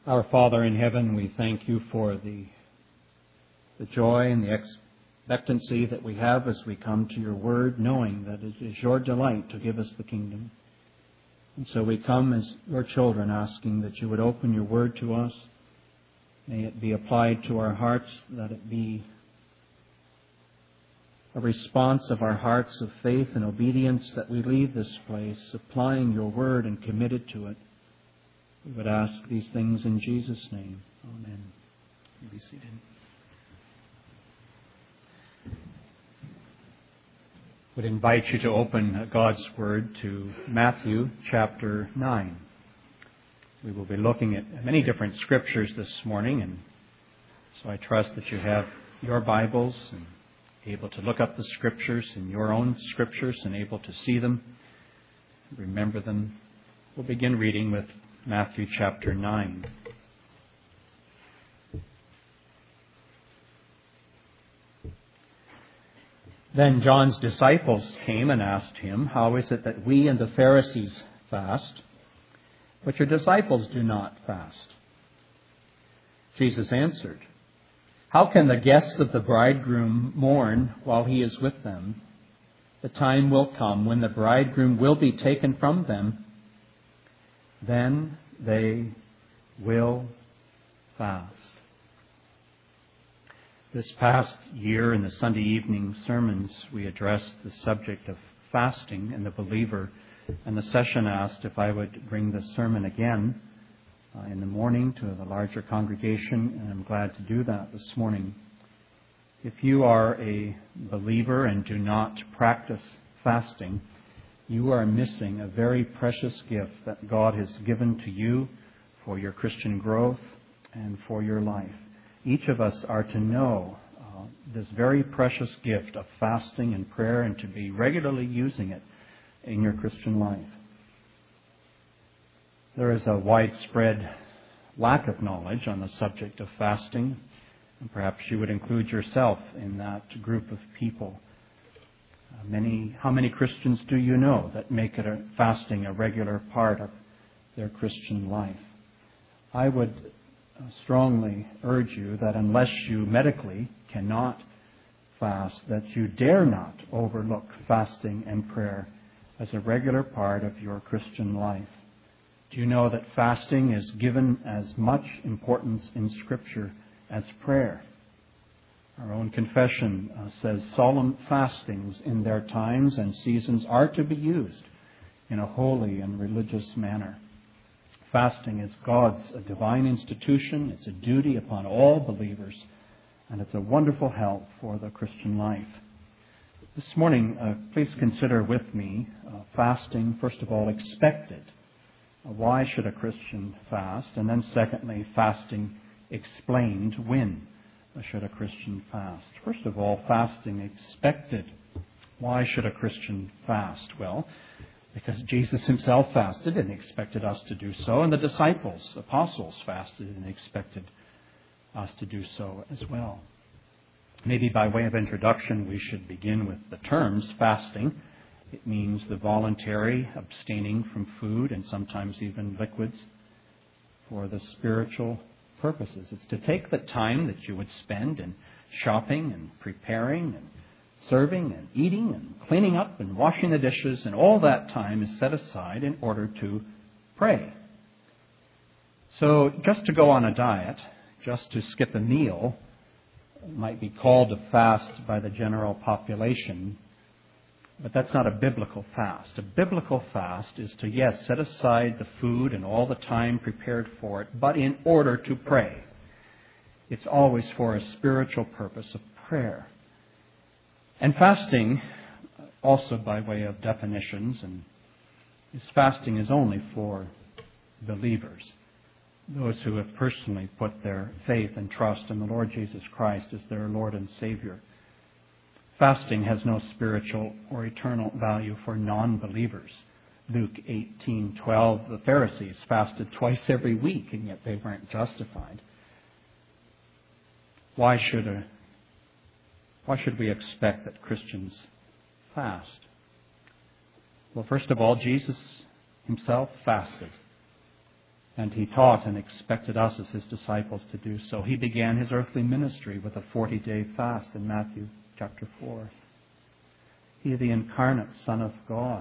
Our Father in heaven, we thank you for the joy and the expectancy that we have as we come to your word, knowing that it is your delight to give us the kingdom. And so we come as your children, asking that you would open your word to us. May it be applied to our hearts, that it be a response of our hearts of faith and obedience, that we leave this place applying your word and committed to it. We would ask these things in Jesus' name. Amen. You be seated. I would invite you to open God's Word to Matthew chapter 9. We will be looking at many different scriptures this morning, and so I trust that you have your Bibles and able to look up the scriptures in your own scriptures and able to see them, remember them. We'll begin reading with Matthew chapter 9. Then John's disciples came and asked him, "How is it that we and the Pharisees fast, but your disciples do not fast?" Jesus answered, "How can the guests of the bridegroom mourn while he is with them? The time will come when the bridegroom will be taken from them. Then they will fast." This past year in the Sunday evening sermons, we addressed the subject of fasting and the believer. And the session asked if I would bring the sermon again in the morning to the larger congregation, and I'm glad to do that this morning. If you are a believer and do not practice fasting, you are missing a very precious gift that God has given to you for your Christian growth and for your life. Each of us are to know this very precious gift of fasting and prayer and to be regularly using it in your Christian life. There is a widespread lack of knowledge on the subject of fasting, and perhaps you would include yourself in that group of people. How many Christians do you know that make fasting a regular part of their Christian life? I would strongly urge you that unless you medically cannot fast, that you dare not overlook fasting and prayer as a regular part of your Christian life. Do you know that fasting is given as much importance in Scripture as prayer? Our own confession says solemn fastings in their times and seasons are to be used in a holy and religious manner. Fasting is God's divine institution. It's a duty upon all believers, and it's a wonderful help for the Christian life. This morning, please consider with me fasting, first of all, expected. Why should a Christian fast? And then secondly, fasting explained. When should a Christian fast? First of all, fasting expected. Why should a Christian fast? Well, because Jesus himself fasted and expected us to do so, and the disciples, apostles, fasted and expected us to do so as well. Maybe by way of introduction, we should begin with the terms fasting. It means the voluntary abstaining from food and sometimes even liquids for the spiritual purposes. It's to take the time that you would spend in shopping and preparing and serving and eating and cleaning up and washing the dishes, and all that time is set aside in order to pray. So just to go on a diet, just to skip a meal, might be called a fast by the general population, but that's not a biblical fast. A biblical fast is to, yes, set aside the food and all the time prepared for it, but in order to pray. It's always for a spiritual purpose of prayer. And fasting, also by way of definitions, fasting is only for believers, those who have personally put their faith and trust in the Lord Jesus Christ as their Lord and Savior. Fasting has no spiritual or eternal value for non-believers. Luke 18:12, the Pharisees fasted twice every week, and yet they weren't justified. Why should we expect that Christians fast? Well, first of all, Jesus himself fasted. And he taught and expected us as his disciples to do so. He began his earthly ministry with a 40-day fast in Matthew chapter 4. He, the incarnate Son of God,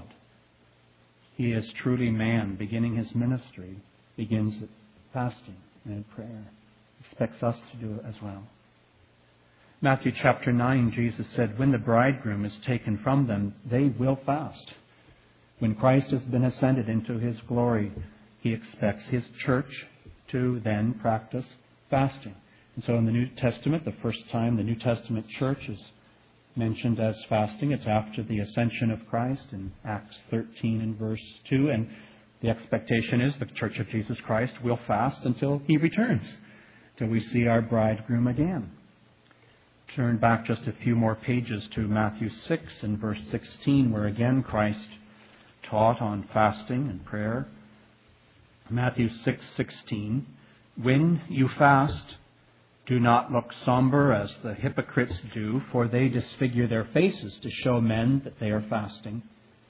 he is truly man. Beginning his ministry, begins at fasting and in prayer. Expects us to do it as well. Matthew chapter 9, Jesus said, when the bridegroom is taken from them, they will fast. When Christ has been ascended into his glory, he expects his church to then practice fasting. And so in the New Testament, the first time the New Testament church is mentioned as fasting, it's after the ascension of Christ in Acts 13 and verse 2. And the expectation is the Church of Jesus Christ will fast until he returns, till we see our bridegroom again. Turn back just a few more pages to Matthew 6 and verse 16, where again Christ taught on fasting and prayer. Matthew 6:16, when you fast, do not look somber as the hypocrites do, for they disfigure their faces to show men that they are fasting.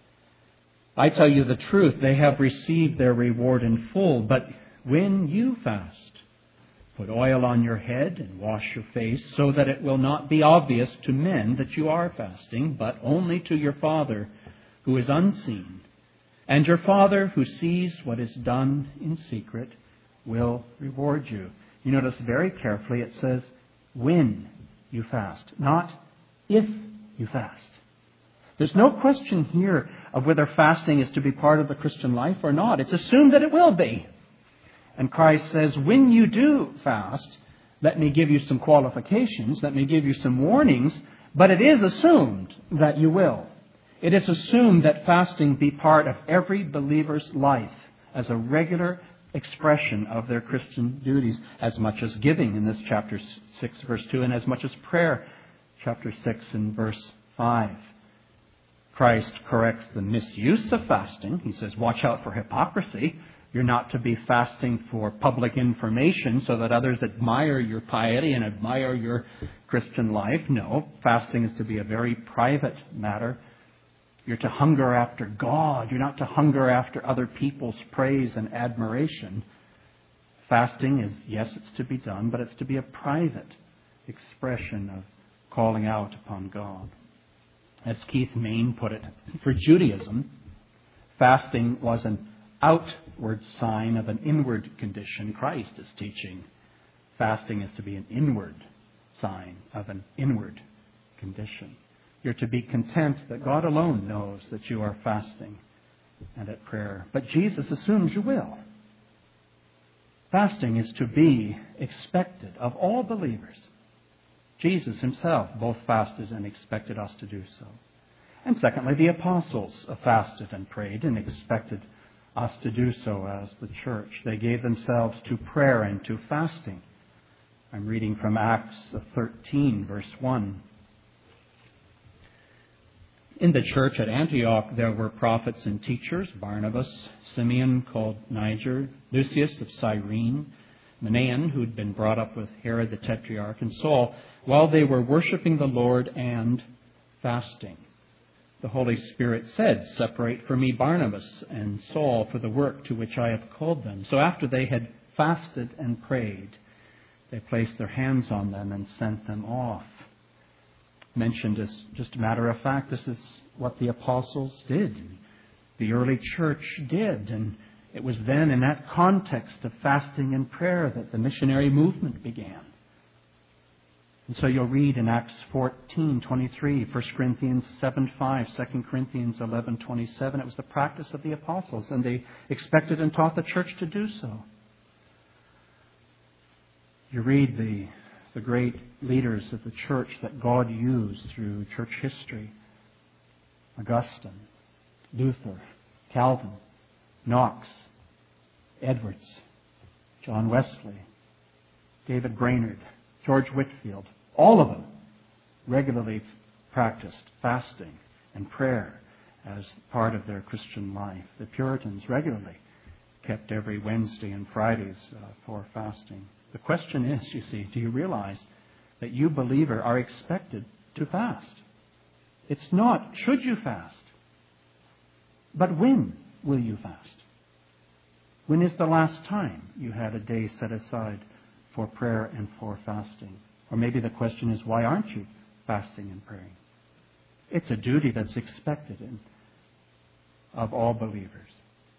I tell you the truth, they have received their reward in full. But when you fast, put oil on your head and wash your face, so that it will not be obvious to men that you are fasting, but only to your Father who is unseen. And your Father who sees what is done in secret will reward you. You notice very carefully it says, when you fast, not if you fast. There's no question here of whether fasting is to be part of the Christian life or not. It's assumed that it will be. And Christ says, when you do fast, let me give you some qualifications, let me give you some warnings, but it is assumed that you will. It is assumed that fasting be part of every believer's life as a regular expression of their Christian duties, as much as giving in this chapter 6, verse 2, and as much as prayer, chapter 6 and verse 5. Christ corrects the misuse of fasting. He says, watch out for hypocrisy. You're not to be fasting for public information so that others admire your piety and admire your Christian life. No, fasting is to be a very private matter. You're to hunger after God. You're not to hunger after other people's praise and admiration. Fasting is, yes, it's to be done, but it's to be a private expression of calling out upon God. As Keith Main put it, for Judaism, fasting was an outward sign of an inward condition. Christ is teaching fasting is to be an inward sign of an inward condition. You're to be content that God alone knows that you are fasting and at prayer. But Jesus assumes you will. Fasting is to be expected of all believers. Jesus himself both fasted and expected us to do so. And secondly, the apostles fasted and prayed and expected us to do so as the church. They gave themselves to prayer and to fasting. I'm reading from Acts 13, verse 1. In the church at Antioch there were prophets and teachers, Barnabas, Simeon called Niger, Lucius of Cyrene, Manaen, who had been brought up with Herod the Tetrarch, and Saul, while they were worshiping the Lord and fasting. The Holy Spirit said, separate for me Barnabas and Saul for the work to which I have called them. So after they had fasted and prayed, they placed their hands on them and sent them off. Mentioned as just a matter of fact, this is what the apostles did. The early church did. And it was then in that context of fasting and prayer that the missionary movement began. And so you'll read in Acts 14:23, 1 Corinthians 7:5, 2 Corinthians 11:27. It was the practice of the apostles, and they expected and taught the church to do so. You read the great leaders of the church that God used through church history. Augustine, Luther, Calvin, Knox, Edwards, John Wesley, David Brainerd, George Whitefield. All of them regularly practiced fasting and prayer as part of their Christian life. The Puritans regularly kept every Wednesday and Fridays for fasting. The question is, you see, do you realize that you, believer, are expected to fast? It's not, should you fast? But when will you fast? When is the last time you had a day set aside for prayer and for fasting? Or maybe the question is, why aren't you fasting and praying? It's a duty that's expected of all believers.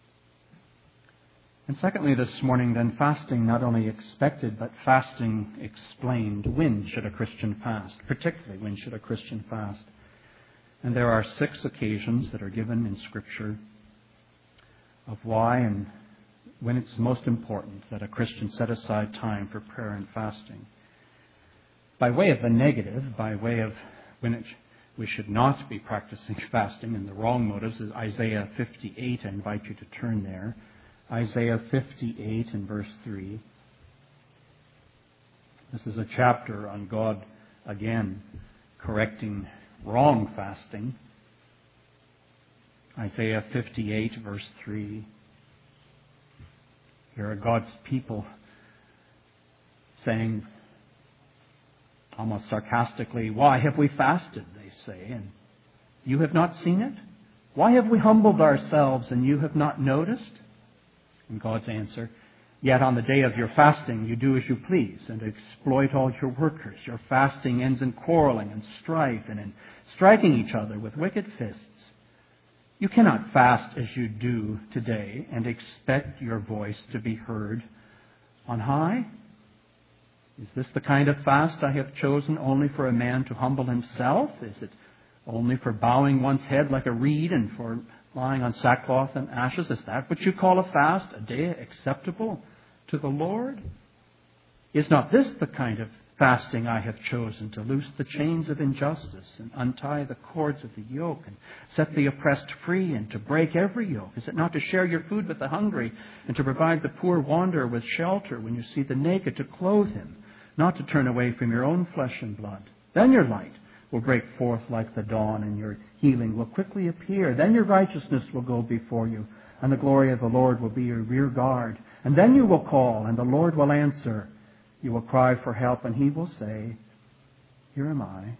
And secondly, this morning, then, fasting not only expected, but fasting explained. When should a Christian fast? Particularly, when should a Christian fast? And there are 6 occasions that are given in Scripture of why and when it's most important that a Christian set aside time for prayer and fasting. By way of the negative, by way of when we should not be practicing fasting and the wrong motives, is Isaiah 58. I invite you to turn there. Isaiah 58 and verse 3. This is a chapter on God, again, correcting wrong fasting. Isaiah 58 verse 3. Here are God's people saying, almost sarcastically, "Why have we fasted?" they say, "and you have not seen it? Why have we humbled ourselves and you have not noticed?" And God's answer, "Yet on the day of your fasting you do as you please and exploit all your workers. Your fasting ends in quarreling and strife and in striking each other with wicked fists. You cannot fast as you do today and expect your voice to be heard on high. Is this the kind of fast I have chosen only for a man to humble himself? Is it only for bowing one's head like a reed and for lying on sackcloth and ashes? Is that what you call a fast, a day acceptable to the Lord? Is not this the kind of fasting I have chosen, to loose the chains of injustice and untie the cords of the yoke and set the oppressed free and to break every yoke? Is it not to share your food with the hungry and to provide the poor wanderer with shelter when you see the naked, to clothe him, not to turn away from your own flesh and blood? Then your light will break forth like the dawn and your healing will quickly appear. Then your righteousness will go before you and the glory of the Lord will be your rear guard. And then you will call and the Lord will answer. You will cry for help and He will say, here am I.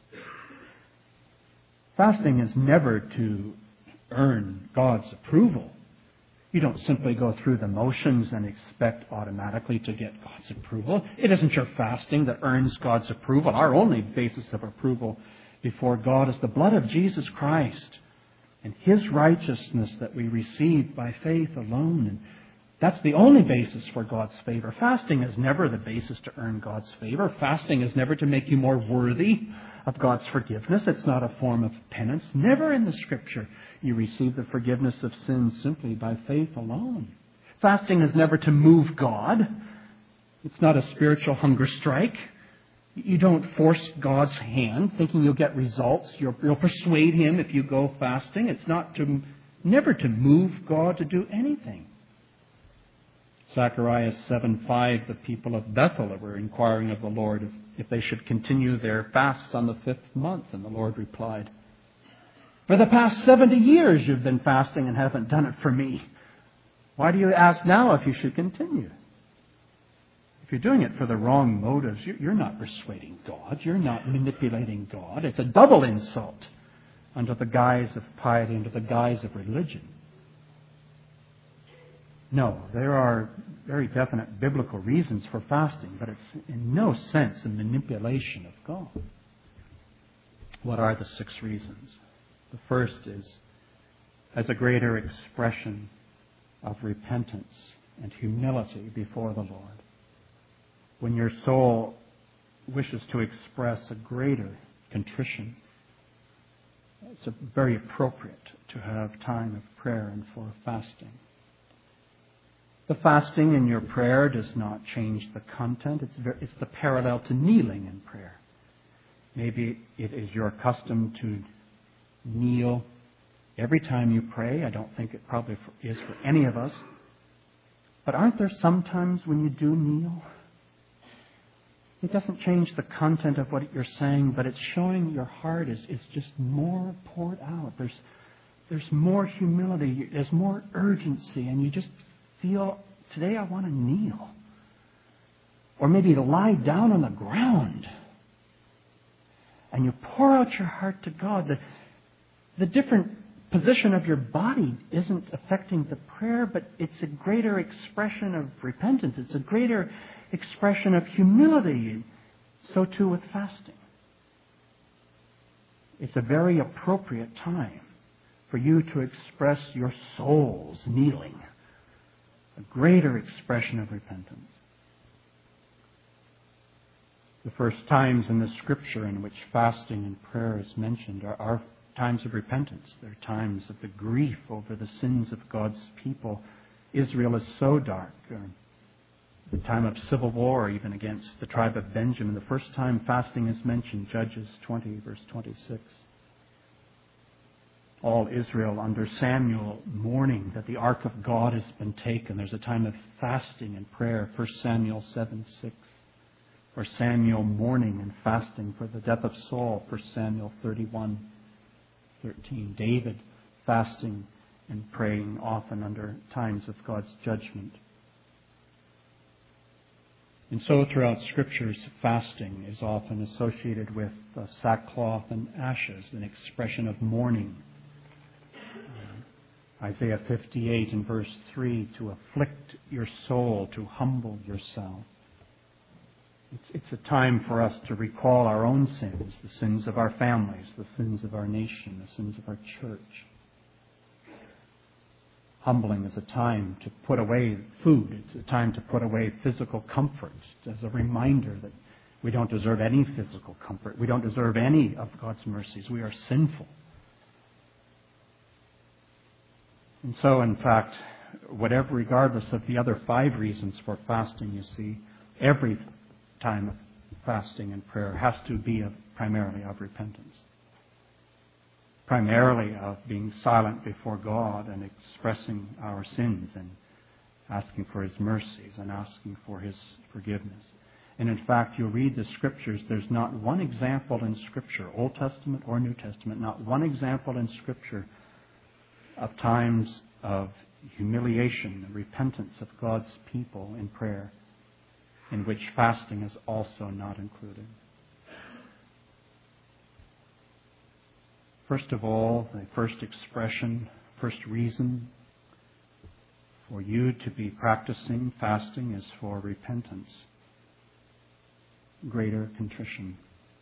Fasting is never to earn God's approval. You don't simply go through the motions and expect automatically to get God's approval. It isn't your fasting that earns God's approval. Our only basis of approval before God is the blood of Jesus Christ and His righteousness that we receive by faith alone. And that's the only basis for God's favor. Fasting is never the basis to earn God's favor. Fasting is never to make you more worthy of God's forgiveness. It's not a form of penance. Never in the Scripture you receive the forgiveness of sins simply by faith alone. Fasting is never to move God. It's not a spiritual hunger strike. You don't force God's hand thinking you'll get results. You'll persuade Him if you go fasting. It's never to move God to do anything. Zechariah 7:5, the people of Bethel were inquiring of the Lord if they should continue their fasts on the 5th month. And the Lord replied, for the past 70 years you've been fasting and haven't done it for me. Why do you ask now if you should continue? If you're doing it for the wrong motives, you're not persuading God. You're not manipulating God. It's a double insult under the guise of piety, under the guise of religion. No, there are very definite biblical reasons for fasting, but it's in no sense a manipulation of God. What are the 6 reasons? The first is as a greater expression of repentance and humility before the Lord. When your soul wishes to express a greater contrition, it's very appropriate to have time of prayer and for fasting. The fasting in your prayer does not change the content. It's the parallel to kneeling in prayer. Maybe it is your custom to kneel every time you pray. I don't think it probably is for any of us. But aren't there some times when you do kneel? It doesn't change the content of what you're saying, but it's showing your heart is just more poured out. There's more humility. There's more urgency, and you just feel, today I want to kneel. Or maybe to lie down on the ground. And you pour out your heart to God. The different position of your body isn't affecting the prayer, but it's a greater expression of repentance. It's a greater expression of humility. So too with fasting. It's a very appropriate time for you to express your soul's kneeling. A greater expression of repentance. The first times in the Scripture in which fasting and prayer is mentioned are times of repentance. They're times of the grief over the sins of God's people. Israel is so dark. The time of civil war, even against the tribe of Benjamin. The first time fasting is mentioned, Judges 20, verse 26. All Israel under Samuel mourning that the ark of God has been taken. There's a time of fasting and prayer, 1 Samuel 7:6. Or Samuel mourning and fasting for the death of Saul, 1 Samuel 31:13. David fasting and praying often under times of God's judgment. And so throughout Scriptures, fasting is often associated with sackcloth and ashes, an expression of mourning. Isaiah 58 and verse 3, to afflict your soul, to humble yourself. It's a time for us to recall our own sins, the sins of our families, the sins of our nation, the sins of our church. Humbling is a time to put away food. It's a time to put away physical comfort as a reminder that we don't deserve any physical comfort. We don't deserve any of God's mercies. We are sinful. And so, in fact, regardless of the other 5 reasons for fasting, you see, every time of fasting and prayer has to be primarily of repentance. Primarily of being silent before God and expressing our sins and asking for His mercies and asking for His forgiveness. And in fact, you'll read the Scriptures, there's not one example in Scripture, Old Testament or New Testament, not one example in Scripture of times of humiliation and repentance of God's people in prayer in which fasting is also not included. First of all, the first expression, first reason for you to be practicing fasting is for repentance, greater contrition.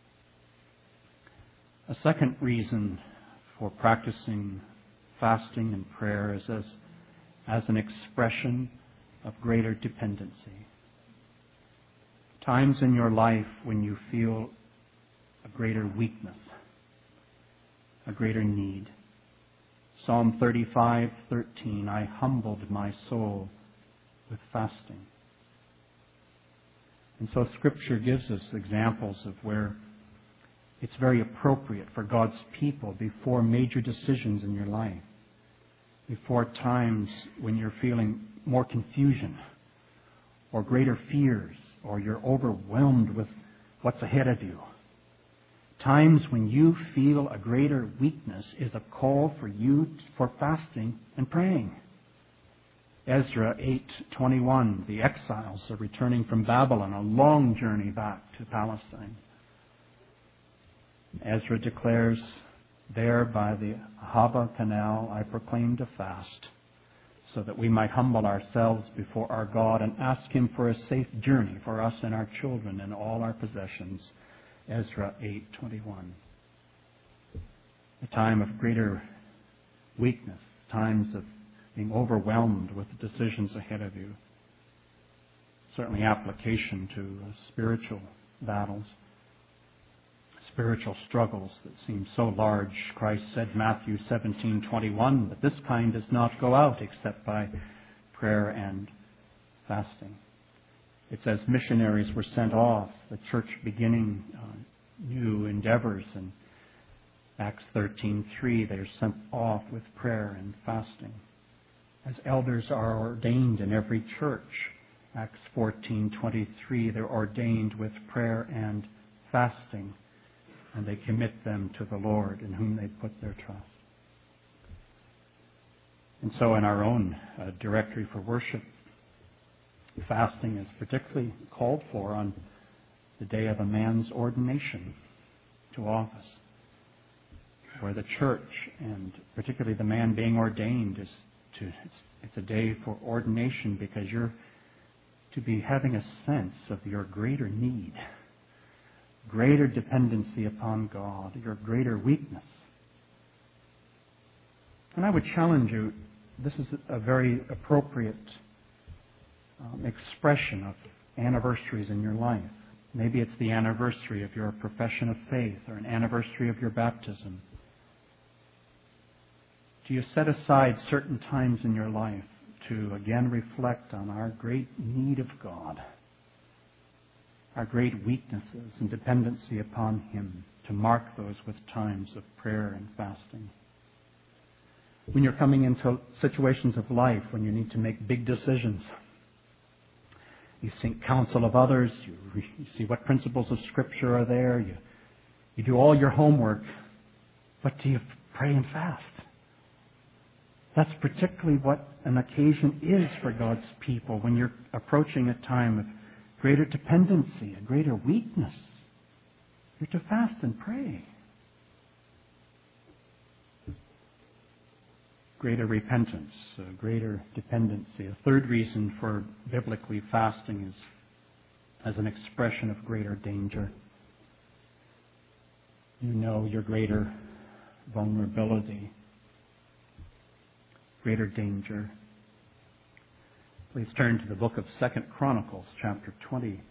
A second reason for practicing fasting and prayer is as an expression of greater dependency. Times in your life when you feel a greater weakness, a greater need. Psalm 35:13, I humbled my soul with fasting. And so Scripture gives us examples of where it's very appropriate for God's people before major decisions in your life, before times when you're feeling more confusion or greater fears or you're overwhelmed with what's ahead of you. Times when you feel a greater weakness is a call for you for fasting and praying. Ezra 8:21, the exiles are returning from Babylon, a long journey back to Palestine. Ezra declares, there by the Ahava Canal I proclaimed a fast, so that we might humble ourselves before our God and ask Him for a safe journey for us and our children and all our possessions. Ezra 8:21. A time of greater weakness, times of being overwhelmed with the decisions ahead of you. Certainly application to spiritual battles, spiritual struggles that seem so large. Christ said, Matthew 17:21, that this kind does not go out except by prayer and fasting. It's as missionaries were sent off, the church beginning new endeavors, and Acts 13:3, they're sent off with prayer and fasting. As elders are ordained in every church, Acts 14:23, they're ordained with prayer and fasting, and they commit them to the Lord in whom they put their trust. And so in our own directory for worship, fasting is particularly called for on the day of a man's ordination to office. or the church, and particularly the man being ordained, it's a day for ordination, because you're to be having a sense of your greater need, greater dependency upon God, your greater weakness. And I would challenge you, this is a very appropriate expression of anniversaries in your life. Maybe it's the anniversary of your profession of faith or an anniversary of your baptism. Do you set aside certain times in your life to again reflect on our great need of God, our great weaknesses and dependency upon Him, to mark those with times of prayer and fasting? When you're coming into situations of life when you need to make big decisions, you seek counsel of others, you see what principles of Scripture are there, you do all your homework, but do you pray and fast? That's particularly what an occasion is for God's people when you're approaching a time of greater dependency, a greater weakness. You're to fast and pray. Greater repentance, greater dependency. A third reason for biblically fasting is as an expression of greater danger. You know your greater vulnerability, greater danger. Please turn to the book of 2 Chronicles, chapter 20.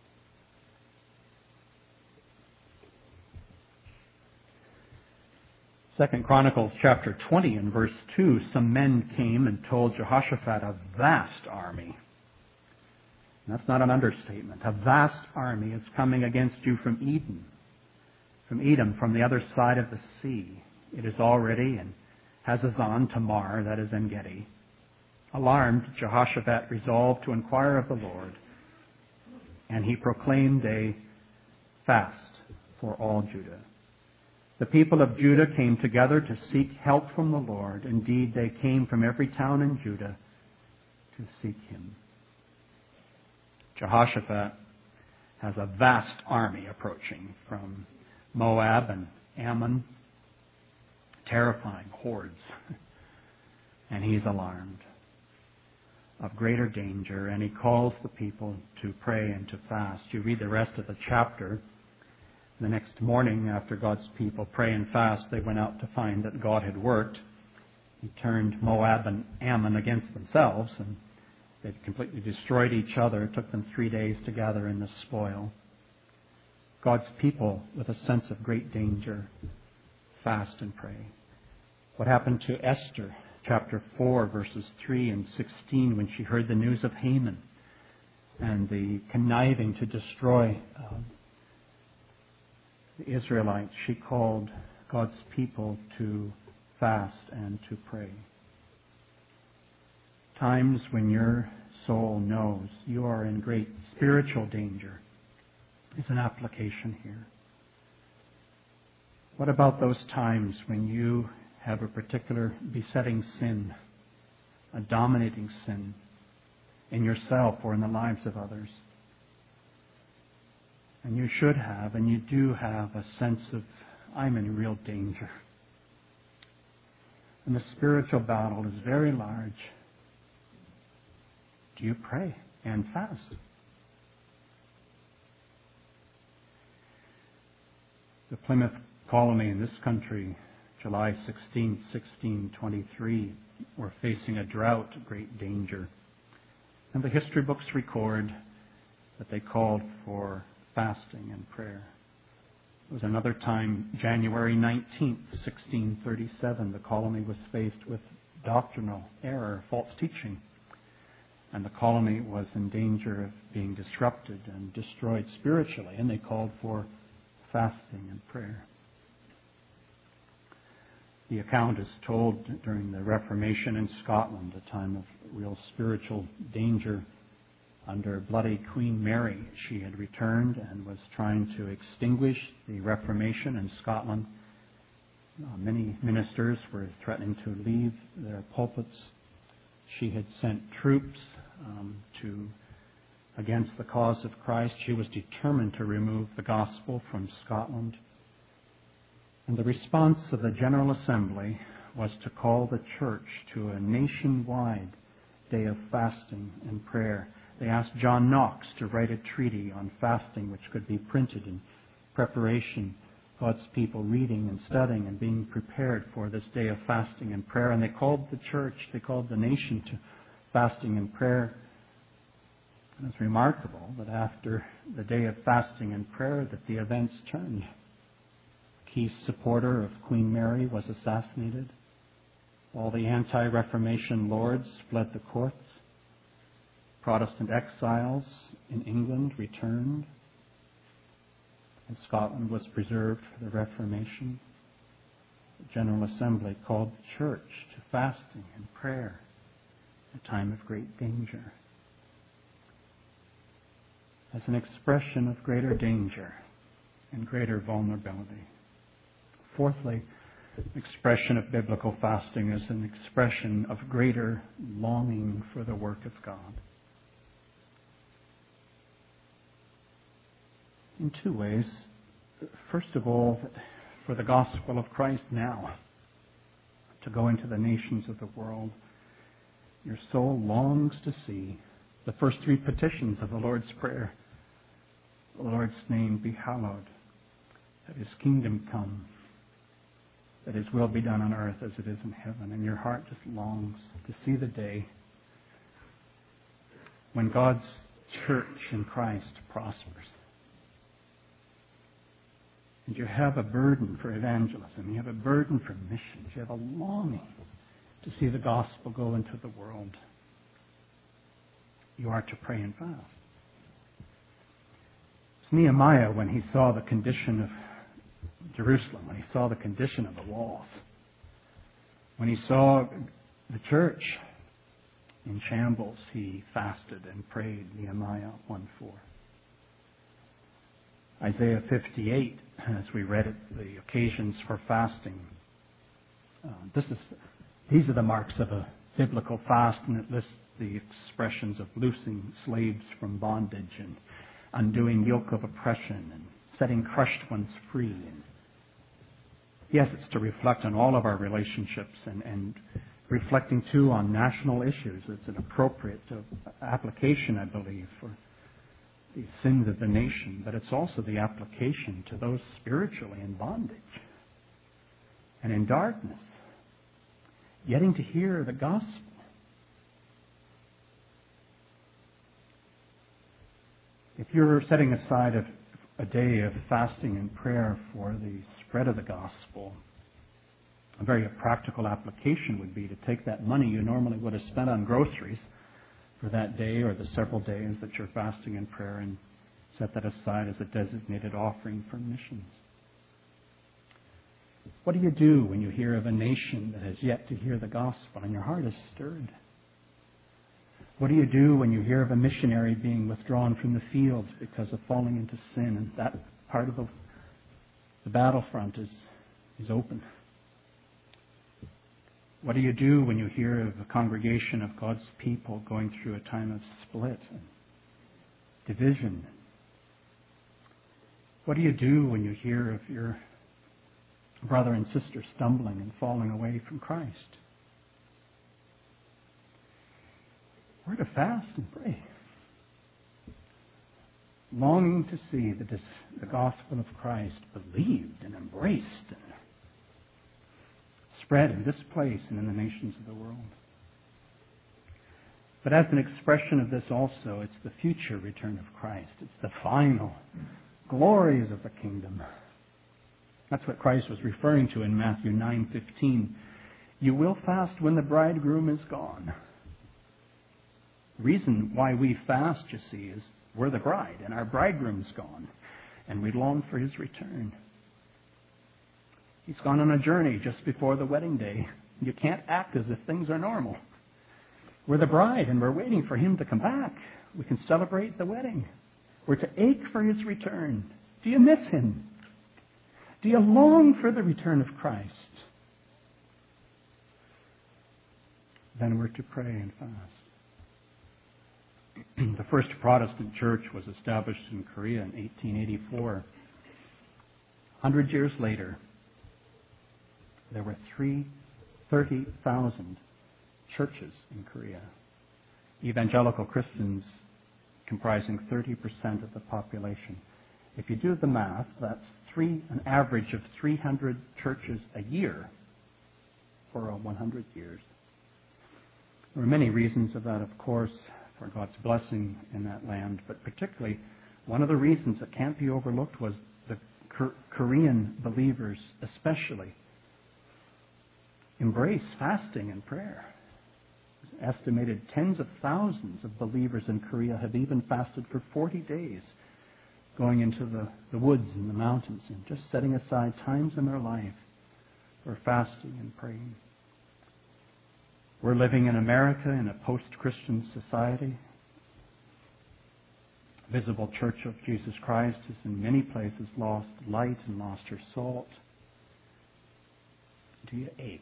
2 Chronicles chapter 20 and verse 2, some men came and told Jehoshaphat, a vast army. And that's not an understatement. A vast army is coming against you from Edom, from the other side of the sea. It is already in Hazazon Tamar, that is En Gedi. Alarmed, Jehoshaphat resolved to inquire of the Lord, and he proclaimed a fast for all Judah. The people of Judah came together to seek help from the Lord. Indeed, they came from every town in Judah to seek Him. Jehoshaphat has a vast army approaching from Moab and Ammon, terrifying hordes. And he's alarmed of greater danger, and he calls the people to pray and to fast. You read the rest of the chapter. The next morning, after God's people pray and fast, they went out to find that God had worked. He turned Moab and Ammon against themselves, and they'd completely destroyed each other. It took them 3 days to gather in the spoil. God's people, with a sense of great danger, fast and pray. What happened to Esther, chapter 4, verses 3 and 16, when she heard the news of Haman and the conniving to destroy the Israelites? She called God's people to fast and to pray. Times when your soul knows you are in great spiritual danger is an application here. What about those times when you have a particular besetting sin, a dominating sin in yourself or in the lives of others? And you should have, and you do have, a sense of, I'm in real danger. And the spiritual battle is very large. Do you pray and fast? The Plymouth colony in this country, July 16, 1623, were facing a drought, great danger. And the history books record that they called for fasting and prayer. There was another time, January 19th, 1637, the colony was faced with doctrinal error, false teaching, and the colony was in danger of being disrupted and destroyed spiritually, and they called for fasting and prayer. The account is told during the Reformation in Scotland, a time of real spiritual danger. Under bloody Queen Mary, she had returned and was trying to extinguish the Reformation in Scotland. Many ministers were threatening to leave their pulpits. She had sent troops against the cause of Christ. She was determined to remove the gospel from Scotland. And the response of the General Assembly was to call the church to a nationwide day of fasting and prayer. They asked John Knox to write a treaty on fasting which could be printed in preparation, God's people reading and studying and being prepared for this day of fasting and prayer. And they called the church, they called the nation to fasting and prayer. And it's remarkable that after the day of fasting and prayer that the events turned. Key supporter of Queen Mary was assassinated. All the anti-Reformation lords fled the courts. Protestant exiles in England returned. And Scotland was preserved for the Reformation. The General Assembly called the church to fasting and prayer, a time of great danger. As an expression of greater danger and greater vulnerability. Fourthly, expression of biblical fasting is an expression of greater longing for the work of God. In two ways. First of all, for the gospel of Christ now to go into the nations of the world. Your soul longs to see the first three petitions of the Lord's Prayer. The Lord's name be hallowed, that His kingdom come, that His will be done on earth as it is in heaven. And your heart just longs to see the day when God's church in Christ prospers. And you have a burden for evangelism. You have a burden for missions. You have a longing to see the gospel go into the world. You are to pray and fast. It's Nehemiah, when he saw the condition of Jerusalem, when he saw the condition of the walls, when he saw the church in shambles, he fasted and prayed, Nehemiah 1:4. Isaiah 58, as we read it, the occasions for fasting. These are the marks of a biblical fast, and it lists the expressions of loosing slaves from bondage and undoing yoke of oppression and setting crushed ones free. And yes, it's to reflect on all of our relationships and reflecting too on national issues. It's an appropriate application, I believe, for the sins of the nation, but it's also the application to those spiritually in bondage and in darkness, getting to hear the gospel. If you're setting aside a day of fasting and prayer for the spread of the gospel, a very practical application would be to take that money you normally would have spent on groceries for that day or the several days that you're fasting in prayer and set that aside as a designated offering for missions. What do you do when you hear of a nation that has yet to hear the gospel and your heart is stirred? What do you do when you hear of a missionary being withdrawn from the fields because of falling into sin and that part of the battlefront is open? What do you do when you hear of a congregation of God's people going through a time of split and division? What do you do when you hear of your brother and sister stumbling and falling away from Christ? We're to fast and pray, longing to see the gospel of Christ believed and embraced and spread in this place and in the nations of the world. But as an expression of this also, it's the future return of Christ. It's the final glories of the kingdom. That's what Christ was referring to in Matthew 9:15. You will fast when the bridegroom is gone. The reason why we fast, you see, is we're the bride and our bridegroom's gone, and we long for His return. He's gone on a journey just before the wedding day. You can't act as if things are normal. We're the bride and we're waiting for Him to come back. We can celebrate the wedding. We're to ache for His return. Do you miss Him? Do you long for the return of Christ? Then we're to pray and fast. The first Protestant church was established in Korea in 1884. 100 years later, there were 30,000 churches in Korea. Evangelical Christians comprising 30% of the population. If you do the math, that's an average of 300 churches a year for 100 years. There were many reasons of that, of course, for God's blessing in that land, but particularly one of the reasons that can't be overlooked was the Korean believers especially embrace fasting and prayer. It's estimated tens of thousands of believers in Korea have even fasted for 40 days, going into the woods and the mountains and just setting aside times in their life for fasting and praying. We're living in America in a post-Christian society. Visible Church of Jesus Christ has in many places lost light and lost her salt. Do you ache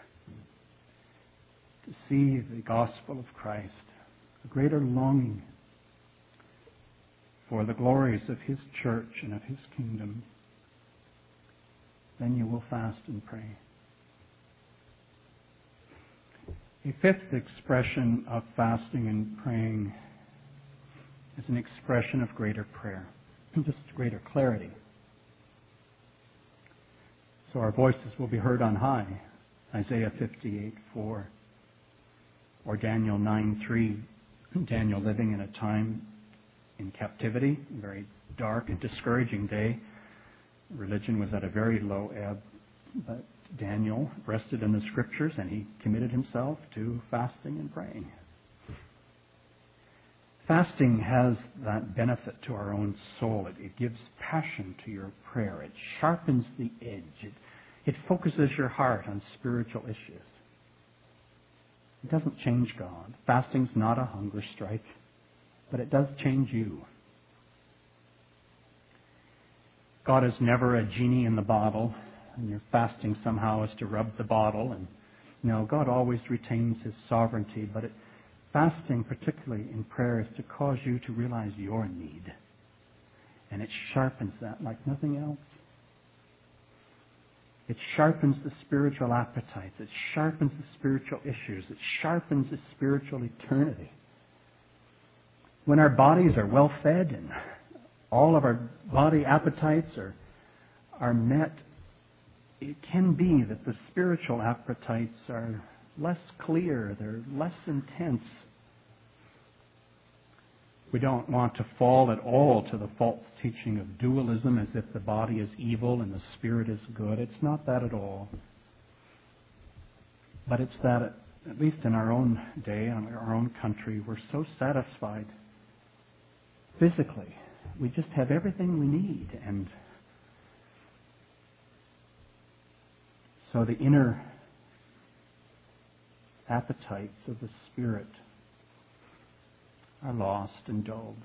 to see the gospel of Christ, a greater longing for the glories of His church and of His kingdom? Then you will fast and pray. A fifth expression of fasting and praying is an expression of greater prayer, just greater clarity. So our voices will be heard on high, Isaiah 58:4, or Daniel 9:3. Daniel living in a time in captivity, a very dark and discouraging day. Religion was at a very low ebb, but Daniel rested in the Scriptures and he committed himself to fasting and praying. Fasting has that benefit to our own soul. It gives passion to your prayer. It sharpens the edge. It focuses your heart on spiritual issues. It doesn't change God. Fasting's not a hunger strike, but it does change you. God is never a genie in the bottle, and your fasting somehow is to rub the bottle. And no, God always retains His sovereignty, but fasting, particularly in prayer, is to cause you to realize your need. And it sharpens that like nothing else. It sharpens the spiritual appetites. It sharpens the spiritual issues. It sharpens the spiritual eternity. When our bodies are well fed and all of our body appetites are met, it can be that the spiritual appetites are less clear, they're less intense. We don't want to fall at all to the false teaching of dualism as if the body is evil and the spirit is good. It's not that at all. But it's that, at least in our own day, in our own country, we're so satisfied physically. We just have everything we need. And so the inner appetites of the spirit are lost and dulled.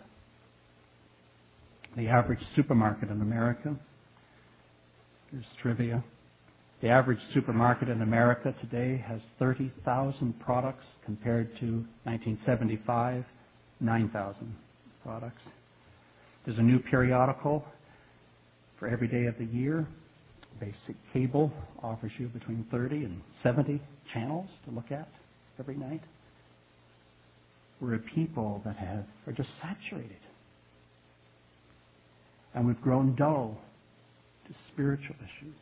The average supermarket in America, here's trivia, the average supermarket in America today has 30,000 products compared to 1975, 9,000 products. There's a new periodical for every day of the year. Basic cable offers you between 30 and 70 channels to look at every night. We're a people that are just saturated. And we've grown dull to spiritual issues.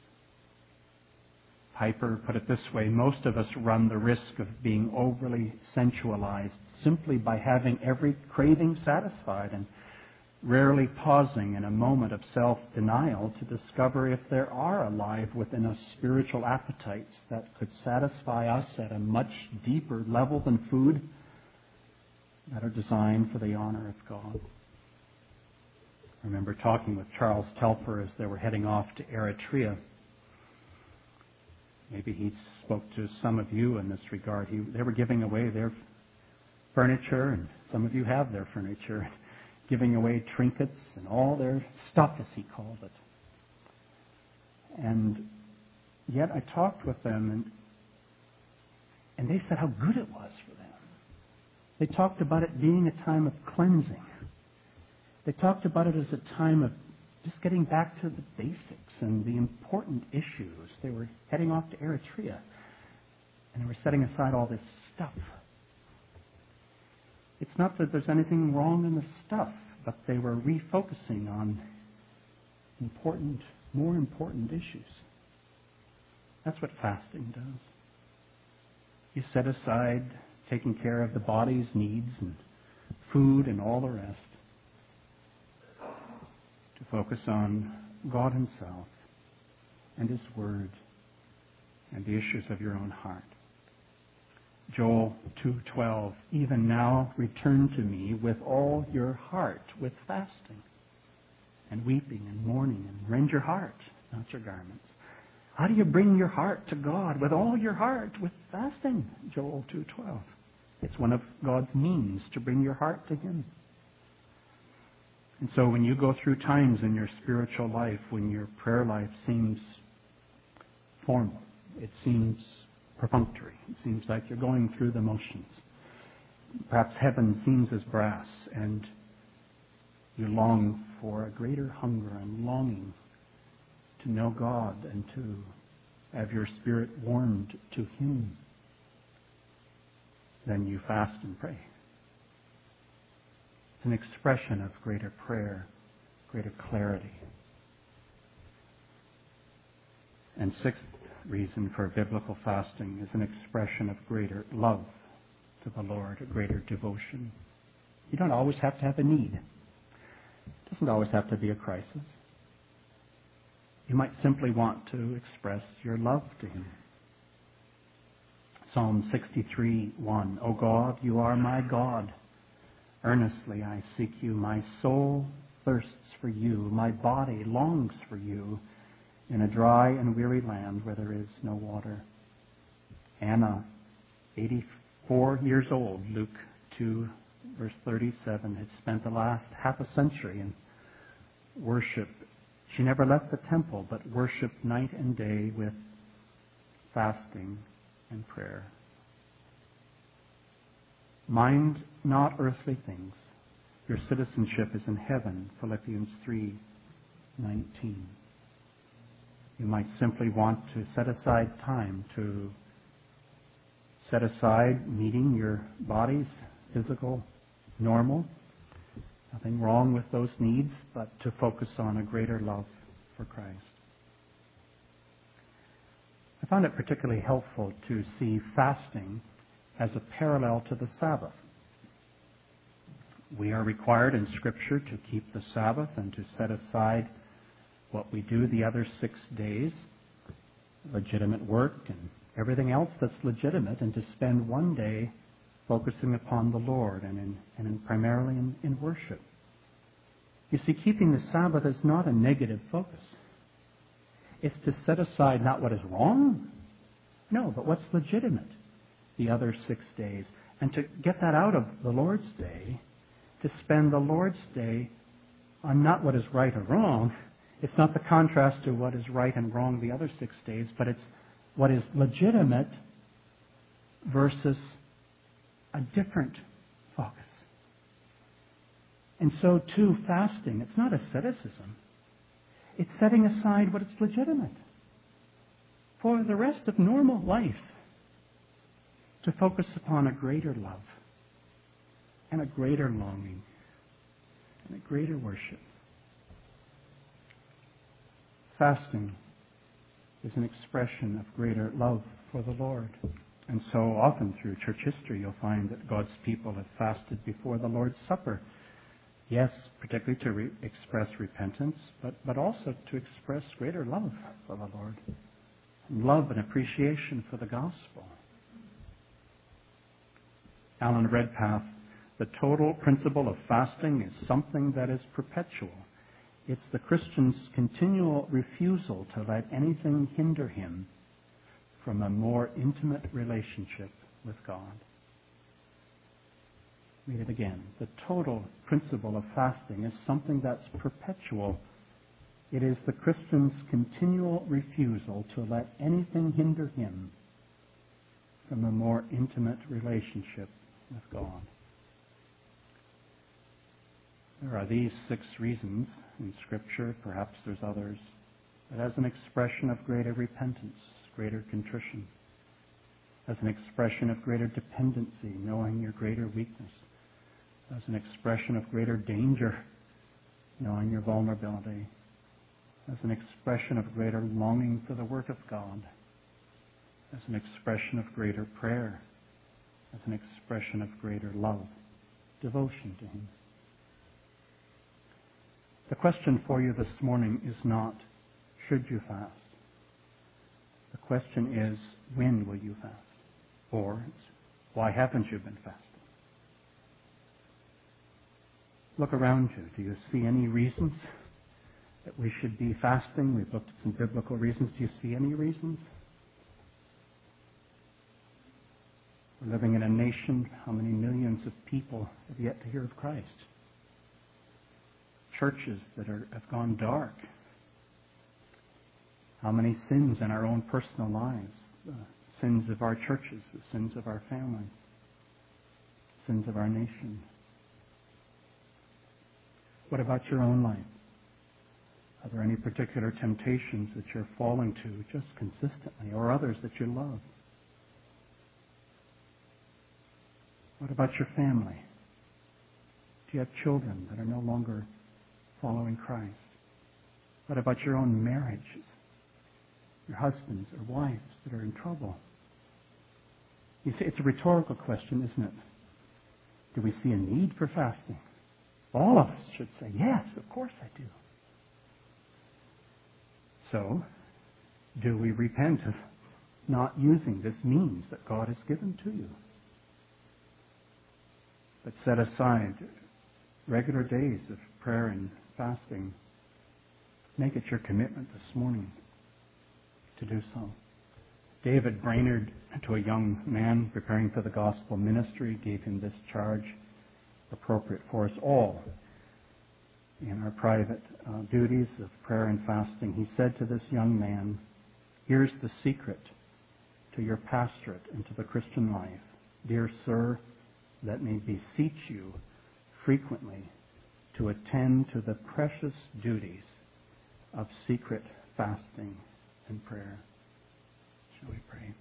Piper put it this way: most of us run the risk of being overly sensualized simply by having every craving satisfied and rarely pausing in a moment of self-denial to discover if there are alive within us spiritual appetites that could satisfy us at a much deeper level than food, that are designed for the honor of God. I remember talking with Charles Telfer as they were heading off to Eritrea. Maybe he spoke to some of you in this regard. They were giving away their furniture, and some of you have their furniture, giving away trinkets and all their stuff, as he called it. And yet I talked with them, and they said how good it was for them. They talked about it being a time of cleansing. They talked about it as a time of just getting back to the basics and the important issues. They were heading off to Eritrea, and they were setting aside all this stuff. It's not that there's anything wrong in the stuff, but they were refocusing on more important issues. That's what fasting does. You set aside taking care of the body's needs and food and all the rest to focus on God Himself and His Word and the issues of your own heart. Joel 2:12, even now return to me with all your heart, with fasting and weeping and mourning, and rend your heart, not your garments. How do you bring your heart to God? With all your heart, with fasting, Joel 2:12. It's one of God's means to bring your heart to Him. And so when you go through times in your spiritual life, when your prayer life seems formal, it seems perfunctory, it seems like you're going through the motions. Perhaps heaven seems as brass, and you long for a greater hunger and longing to know God and to have your spirit warmed to Him. Then you fast and pray. It's an expression of greater prayer, greater clarity. And sixth reason for biblical fasting is an expression of greater love to the Lord, a greater devotion. You don't always have to have a need. It doesn't always have to be a crisis. You might simply want to express your love to Him. Psalm 63:1, O God, you are my God. Earnestly I seek you. My soul thirsts for you. My body longs for you in a dry and weary land where there is no water. Anna, 84 years old, Luke 2, verse 37, had spent the last half a century in worship. She never left the temple, but worshiped night and day with fasting and prayer. Mind not earthly things. Your citizenship is in heaven, Philippians 3:19. You might simply want to set aside time to set aside meeting your body's physical normal. Nothing wrong with those needs, but to focus on a greater love for Christ. I found it particularly helpful to see fasting as a parallel to the Sabbath. We are required in Scripture to keep the Sabbath and to set aside what we do the other 6 days, legitimate work and everything else that's legitimate, and to spend one day focusing upon the Lord and primarily in worship. You see, keeping the Sabbath is not a negative focus. It's to set aside not what is wrong, no, but what's legitimate the other 6 days. And to get that out of the Lord's Day, to spend the Lord's Day on not what is right or wrong. It's not the contrast to what is right and wrong the other 6 days, but it's what is legitimate versus a different focus. And so too, fasting, it's not asceticism. It's setting aside what is legitimate for the rest of normal life to focus upon a greater love and a greater longing and a greater worship. Fasting is an expression of greater love for the Lord. And so often through church history you'll find that God's people have fasted before the Lord's Supper. Yes, particularly to express repentance, but also to express greater love for the Lord. Love and appreciation for the gospel. Alan Redpath, the total principle of fasting is something that is perpetual. It's the Christian's continual refusal to let anything hinder him from a more intimate relationship with God. Read it again. The total principle of fasting is something that's perpetual. It is the Christian's continual refusal to let anything hinder him from a more intimate relationship with God. There are these 6 reasons in Scripture, perhaps there's others, but as an expression of greater repentance, greater contrition, as an expression of greater dependency, knowing your greater weakness, as an expression of greater danger, knowing your vulnerability, as an expression of greater longing for the work of God, as an expression of greater prayer, as an expression of greater love, devotion to Him. The question for you this morning is not, should you fast? The question is, when will you fast? Or, why haven't you been fasting? Look around you. Do you see any reasons that we should be fasting? We've looked at some biblical reasons. Do you see any reasons? We're living in a nation, how many millions of people have yet to hear of Christ? Churches that have gone dark. How many sins in our own personal lives? The sins of our churches, the sins of our families, sins of our nation. What about your own life? Are there any particular temptations that you're falling to just consistently, or others that you love? What about your family? Do you have children that are no longer following Christ? What about your own marriages? Your husbands or wives that are in trouble? You see, it's a rhetorical question, isn't it? Do we see a need for fasting? All of us should say, yes, of course I do. So, do we repent of not using this means that God has given to you? But set aside regular days of prayer and fasting. Make it your commitment this morning to do so. David Brainerd, to a young man preparing for the gospel ministry, gave him this charge, appropriate for us all in our private duties of prayer and fasting. He said to this young man, here's the secret to your pastorate and to the Christian life. Dear sir, let me beseech you frequently to attend to the precious duties of secret fasting and prayer. Shall we pray?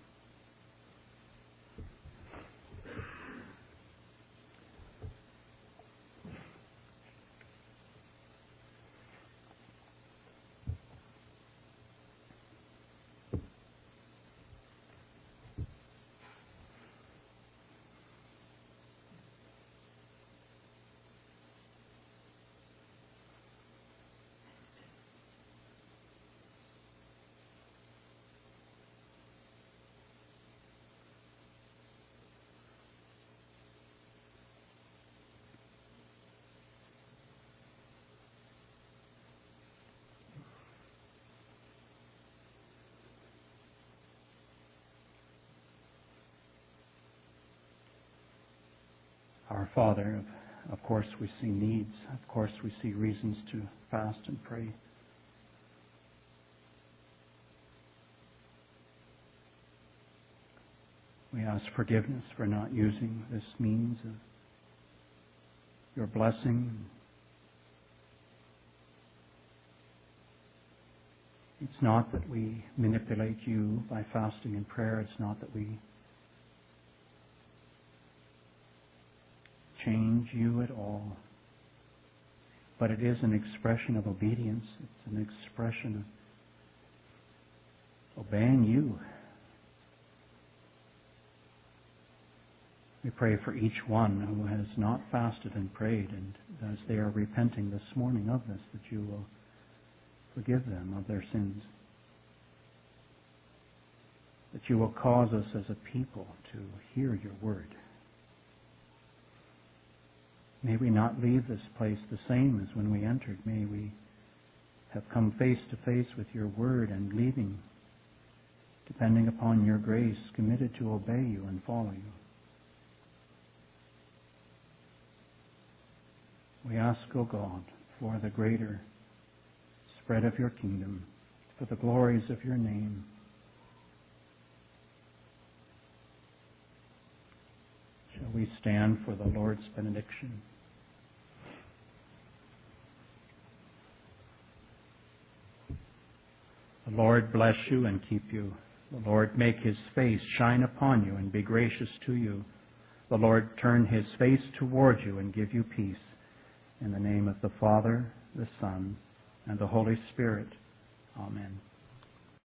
Our Father, of course we see needs. Of course we see reasons to fast and pray. We ask forgiveness for not using this means of your blessing. It's not that we manipulate you by fasting and prayer. It's not that we change you at all. But it is an expression of obedience. It's an expression of obeying you. We pray for each one who has not fasted and prayed, and as they are repenting this morning of this, that you will forgive them of their sins. That you will cause us as a people to hear your word. May we not leave this place the same as when we entered. May we have come face to face with your word and leaving, depending upon your grace, committed to obey you and follow you. We ask, O God, for the greater spread of your kingdom, for the glories of your name. Shall we stand for the Lord's benediction? The Lord bless you and keep you. The Lord make his face shine upon you and be gracious to you. The Lord turn his face toward you and give you peace. In the name of the Father, the Son, and the Holy Spirit. Amen.